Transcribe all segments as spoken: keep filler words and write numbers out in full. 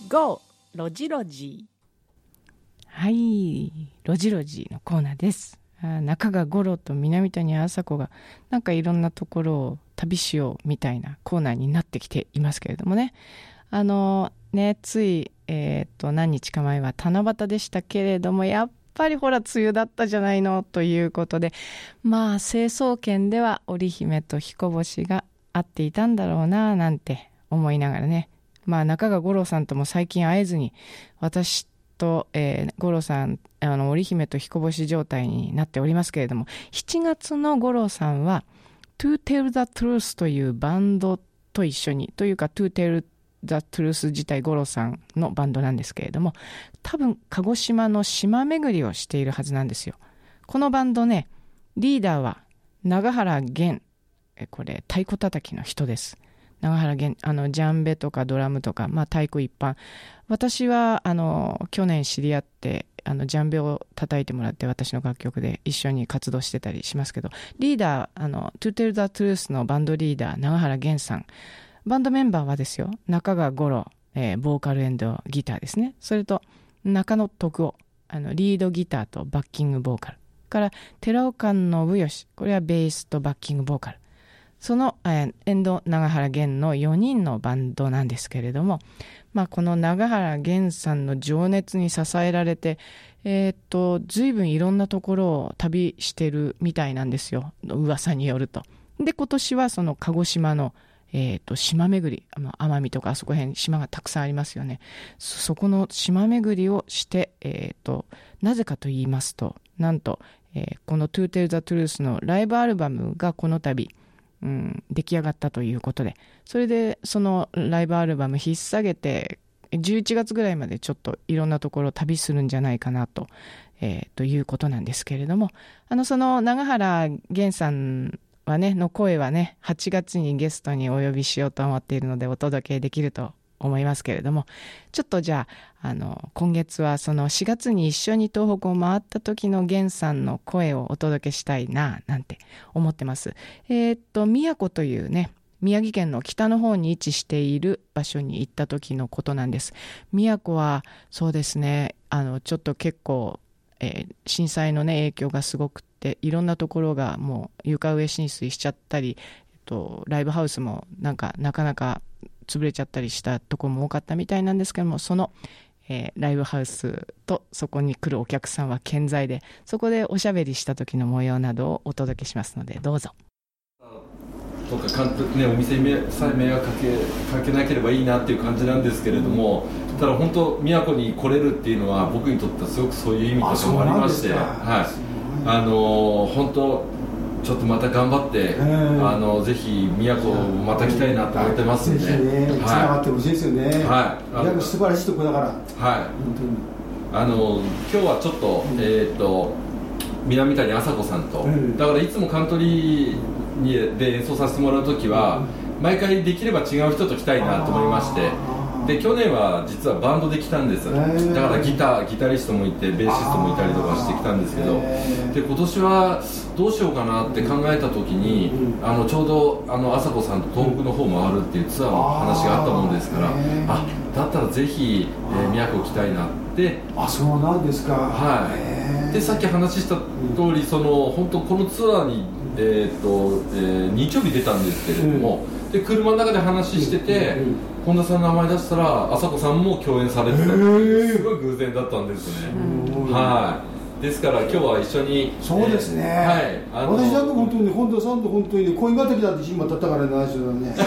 ゴーロジロジ。 はい、ロジロジのコーナーです。中川五郎と南谷麻子がなんかいろんなところを旅しようみたいなコーナーになってきていますけれどもね、あのねつい、えー、と何日か前は七夕でしたけれども、やっぱりほら梅雨だったじゃないのということで、まあ成層圏では織姫と彦星が会っていたんだろうななんて思いながらね、まあ中川五郎さんとも最近会えずに、私と、えー、五郎さんあの織姫と彦星状態になっておりますけれども、しちがつの五郎さんは To Tell the Truth というバンドと一緒に、というか To Tell the Truth 自体五郎さんのバンドなんですけれども、多分鹿児島の島巡りをしているはずなんですよ。このバンドね、リーダーは永原源、これ太鼓叩きの人です。永原源、あのジャンベとかドラムとか、まあ、太鼓一般。私はあの去年知り合ってあのジャンベを叩いてもらって、私の楽曲で一緒に活動してたりしますけど、リーダーあの To Tell the Truth のバンドリーダー永原源さん、バンドメンバーはですよ、中川五郎、えー、ボーカル&ギターですね。それと中野徳夫、あのリードギターとバッキングボーカルから寺岡信義、これはベースとバッキングボーカル、その、えー、遠藤永原源のよにんのバンドなんですけれども、まあ、この永原源さんの情熱に支えられて、えー、っと随分いろんなところを旅してるみたいなんですよ、噂によると。で今年はその鹿児島の、えー、っと島巡り、奄美とかあそこら辺島がたくさんありますよね。 そ, そこの島巡りをして、えー、っとなぜかと言いますと、なんと、えー、この To Tell the Truth のライブアルバムがこの度うん、出来上がったということで、それでそのライブアルバム引っ提げてじゅういちがつぐらいまでちょっといろんなところを旅するんじゃないかなと、えー、ということなんですけれども、あのその永原源さんはねの声はねはちがつにゲストにお呼びしようと思っているのでお届けできると思いますけれども、ちょっとじゃあ、あの今月はそのしがつに一緒に東北を回った時の源さんの声をお届けしたいななんて思ってます。えー、っと宮古というね宮城県の北の方に位置している場所に行った時のことなんです。宮古はそうですね、あのちょっと結構、えー、震災のね影響がすごくっていろんなところがもう床上浸水しちゃったり、えっと、ライブハウスもなんかなかなか潰れちゃったりしたところも多かったみたいなんですけども、その、えー、ライブハウスとそこに来るお客さんは健在で、そこでおしゃべりした時の模様などをお届けしますのでどうぞ。 とか監督、ね、お店さえ迷惑かけ、かけなければいいなっていう感じなんですけれども、ただ本当宮古に来れるっていうのは僕にとってはすごくそういう意味とかもありまして、はい、あの本当ちょっとまた頑張って、えー、あのぜひ宮古また来たいなと思ってますんで、ぜひね、つながってほしいですよね。はい、宮古素晴らしいところだから。はい。本当に。あの今日はちょっと、うん、えっ、ー、と南谷麻子さんと、うん、だからいつもカントリーにで演奏させてもらうときは、うん、毎回できれば違う人と来たいなと思いまして。で去年は実はバンドで来たんです。だからギターギタリストもいてベーシストもいたりとかしてきたんですけど、で今年はどうしようかなって考えた時に、あのちょうどあの麻子さんと東北の方回るっていうツアーの話があったもんですから、あだったらぜひ、えー、宮古来たいなって。 あそうなんですか。 はい。でさっき話した通り、その本当このツアーに、えーとえー、日曜日出たんですけれども、うん、で車の中で話してて、うんうん、本田さんの名前出したら麻子さんも共演されてたっていうすごい偶然だったんですね。はい。ですから今日は一緒に。 そうですね。 えー、はい。あの私だと本当に本田さんと本当にね恋敵だって今だったからね、話だね。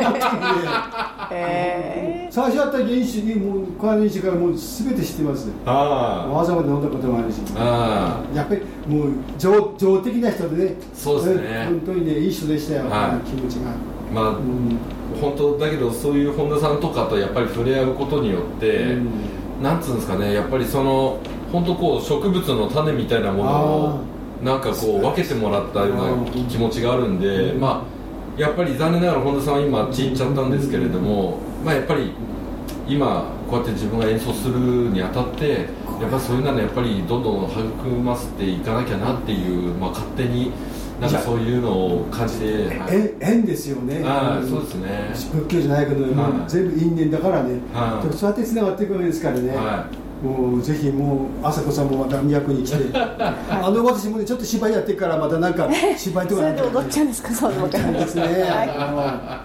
えー、最初あった原始にもう関連してからもうすべて知ってますね。ああ。わざわざ飲んだこともあるし。ああ。やっぱりもう情情的な人でね。 そうですね。 本当にねいい人でしたよ。はい、気持ちが。 まあ、うん、本当だけどそういう本田さんとかとやっぱり触れ合うことによって、うん、なんつうんですかね、やっぱりその本当こう植物の種みたいなものをなんかこう分けてもらったような気持ちがあるんで、まあやっぱり残念ながら本田さんは今あっち行っちゃったんですけれども、まあやっぱり今こうやって自分が演奏するにあたってやっぱそういうのはやっぱりどんどん育ませていかなきゃなっていう、まあ、勝手になんかそういうのを感じて、 はい、縁ですよね。 ああ、そうですね。 仏教じゃないけど、はい、全部因縁だからね、はい、そうやってつながっていくわけですからね、はい、もうぜひもう朝子さんもまた都に来てあの私もねちょっと芝居やってからまたなんか芝居とかそれで踊っちゃうんですか。そうですね、 はい、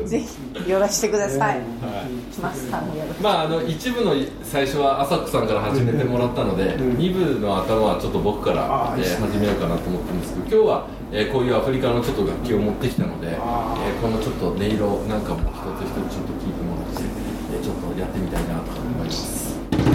ぜひ寄らせてください、はい、マスターもよろしく。 まああの一部の最初は朝子さんから始めてもらったので、うん、に部の頭はちょっと僕から、えー、始めようかなと思ってるんですけど、今日は、えー、こういうアフリカのちょっと楽器を持ってきたので、えー、このちょっと音色なんかも一つ一つちょっと聞いてもらって、えー、ちょっとやってみたいなと思います。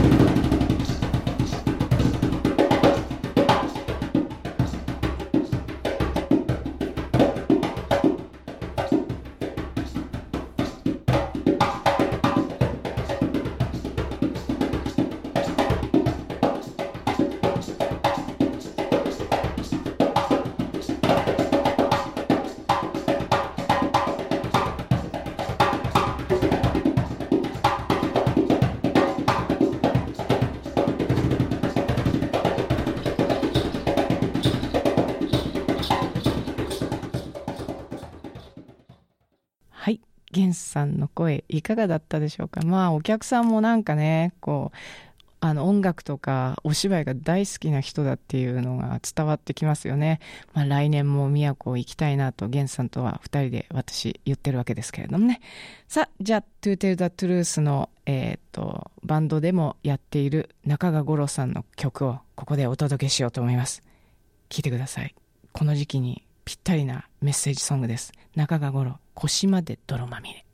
源さんの声いかがだったでしょうか。まあお客さんもなんかね、こうあの音楽とかお芝居が大好きな人だっていうのが伝わってきますよね。まあ来年も宮古行きたいなと源さんとはふたりで私言ってるわけですけれどもね。さあじゃあ To Tell the Truth の、えー、とバンドでもやっている中川五郎さんの曲をここでお届けしようと思います。聴いてください。この時期にぴったりなメッセージソングです。中川五郎、腰まで泥まみれ。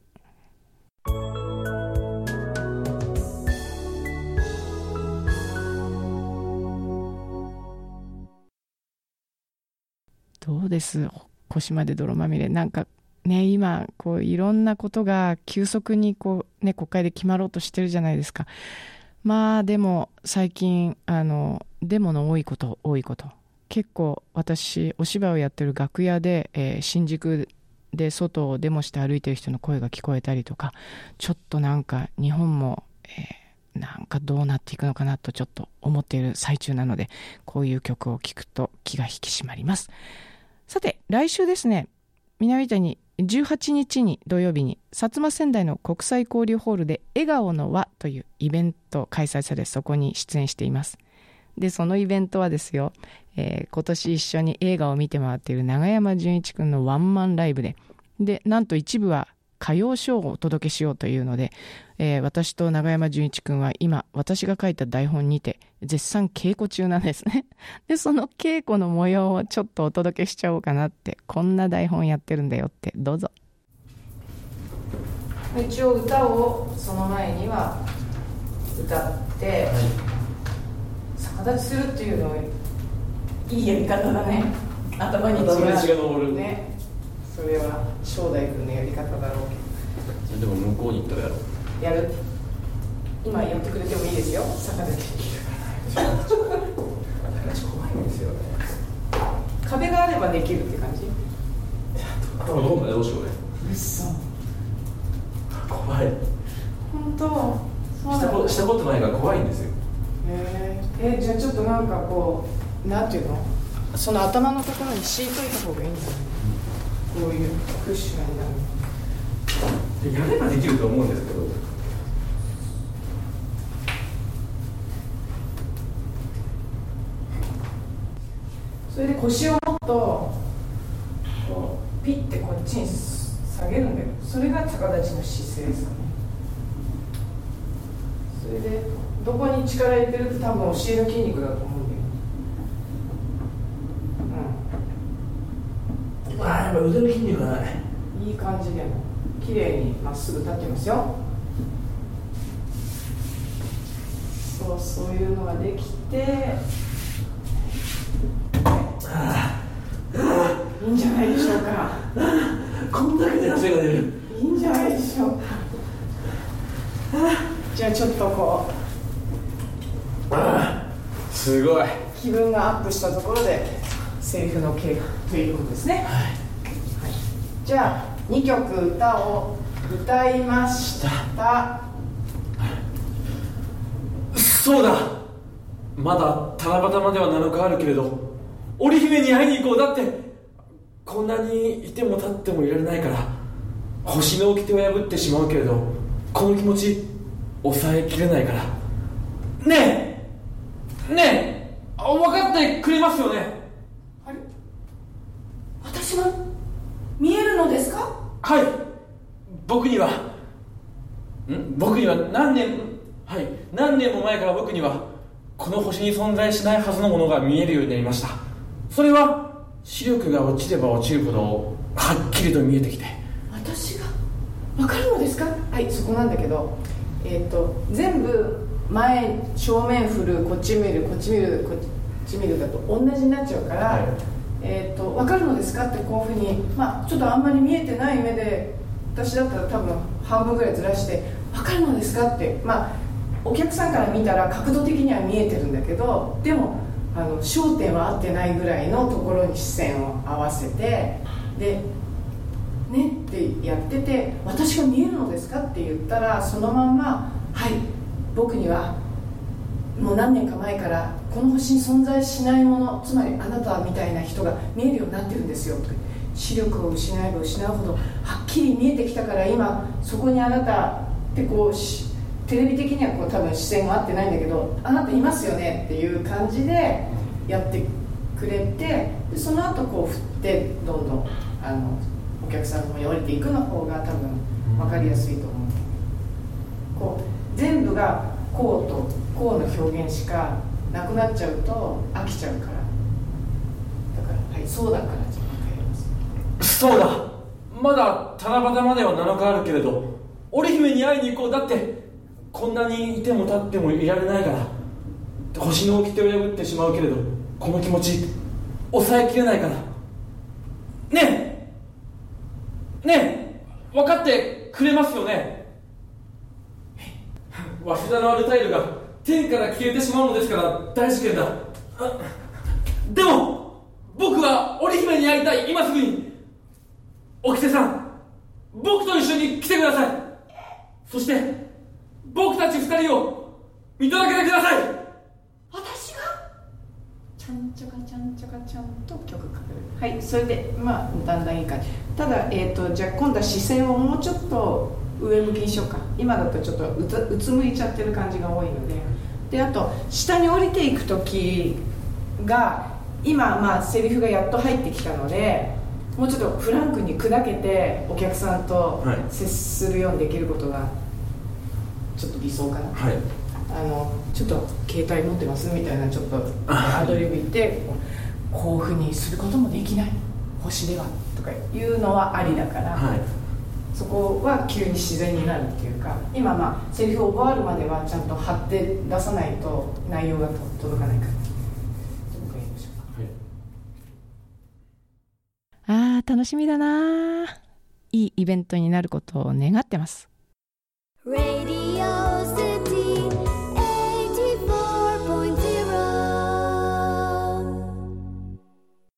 どうです、腰まで泥まみれ。なんかね、今こういろんなことが急速にこう、ね、国会で決まろうとしてるじゃないですか。まあでも最近あのデモの多いこと多いこと結構私お芝居をやってる楽屋で、えー、新宿で外をデモして歩いてる人の声が聞こえたりとか、ちょっとなんか日本も、えー、なんかどうなっていくのかなとちょっと思っている最中なので、こういう曲を聴くと気が引き締まります。さて来週ですね、南谷じゅうはちにちに土曜日に薩摩川内の国際交流ホールで笑顔の輪というイベント開催され、そこに出演しています。でそのイベントはですよ、えー、今年一緒に映画を見て回っている永山純一くんのワンマンライブで、でなんと一部は歌謡ショーをお届けしようというので、えー、私と永山純一くんは今私が書いた台本にて絶賛稽古中なんですね。でその稽古の模様をちょっとお届けしちゃおうかなって、こんな台本やってるんだよって。どうぞ。 一応歌をその前には歌って、はい、逆立ちするっていうのはいいやり方だね。頭に血が上るね。それは正代君のやり方だろうけど。 でも向こうに行ったらやろう。 やる。今やってくれてもいいですよ。逆立ち。逆立ち怖いんですよね。壁があればできるって感じ。 頭どうもね、どうしようね。 うっそ。 怖い。 本当。そうしたことしたことないから怖いんですよ。 へえ。えじゃあちょっとなんかこうなんていうの、その頭のところに敷いといた方がいいんだよね。こういうクッションになる。 やればできると思うんですけど。 それで腰をもっとこうピッてこっちに下げるんだよ。それが逆立ちの姿勢ですかね。それでどこに力入れてるって多分お尻の筋肉だと思うんだよ。 うん。ああ、やっぱ腕の筋肉がない。 いい感じでも綺麗にまっすぐ立ってますよ。そうそういうのができて、いいんじゃないでしょうか。 こんだけで汗が出る。 いいんじゃないでしょうか。じゃあちょっとこう、 ああ、すごい気分がアップしたところでセリフの経過ということですね。はい、はい、じゃあにきょく歌を歌いました。 そうだ、まだ七夕まではなのかあるけれど織姫に会いに行こう。だってこんなにいても立ってもいられないから。星の掟を破ってしまうけれどこの気持ち抑えきれないから。ねえねえ、分かってくれますよね。 あれ、私が見えるのですか？ はい、僕にはん僕には何年はい何年も前から僕にはこの星に存在しないはずのものが見えるようになりました。それは視力が落ちれば落ちるほどはっきりと見えてきて。 私が分かるのですか？はい、そこなんだけど、えー、と全部前正面振る、こっち見るこっち見るこっち見るだと同じになっちゃうから、はい、えー、と分かるのですかってこういうふうに、まあ、ちょっとあんまり見えてない目で私だったら多分半分ぐらいずらして分かるのですかって、まあ、お客さんから見たら角度的には見えてるんだけど、でもあの焦点は合ってないぐらいのところに視線を合わせて、でねってやってて、私が見えるのですかって言ったらそのまんま、はい、僕にはもう何年か前からこの星に存在しないもの、つまりあなたみたいな人が見えるようになってるんですよと。視力を失えば失うほどはっきり見えてきたから、今そこにあなたってこうテレビ的にはこう多分視線が合ってないんだけど、あなたいますよねっていう感じでやってくれて、でその後こう振ってどんどんあのお客さんの方に降りていくの方が多分分かりやすいと思う。こう全部がこうとこうの表現しかなくなっちゃうと飽きちゃうから、だから、はい、そうだから自分がやります。 そうだ、まだ七夕まではなのかあるけれど織姫に会いに行こう。だってこんなにいても立ってもいられないから。星の掟を破ってしまうけれどこの気持ち抑えきれないから。ねえねえ、分かってくれますよね。早稲田のアルタイルが天から消えてしまうのですから大事件だ。でも僕は織姫に会いたい、今すぐに。おきてさん、僕と一緒に来てください。そして僕たち二人を見届けてください。 私がちゃんちゃかちゃんちゃかちゃんと曲かける。はい、それでまあだんだんいい感じ。ただ、えー、とじゃあ今度は視線をもうちょっと上向きにしようか。今だとちょっとうつ、うつむいちゃってる感じが多いので、であと下に降りていく時が今まあセリフがやっと入ってきたので、もうちょっとフランクに砕けてお客さんと接するようにできることがちょっと理想かな。 はい、 あのちょっと携帯持ってますみたいなちょっとアドリブ言ってこういうふうにすることもできない星ではとかいうのはありだから、はい、そこは急に自然になるっていうか、今まあセリフを覚えるまではちゃんと張って出さないと内容が届かないから。 あー楽しみだな。いいイベントになることを願ってます。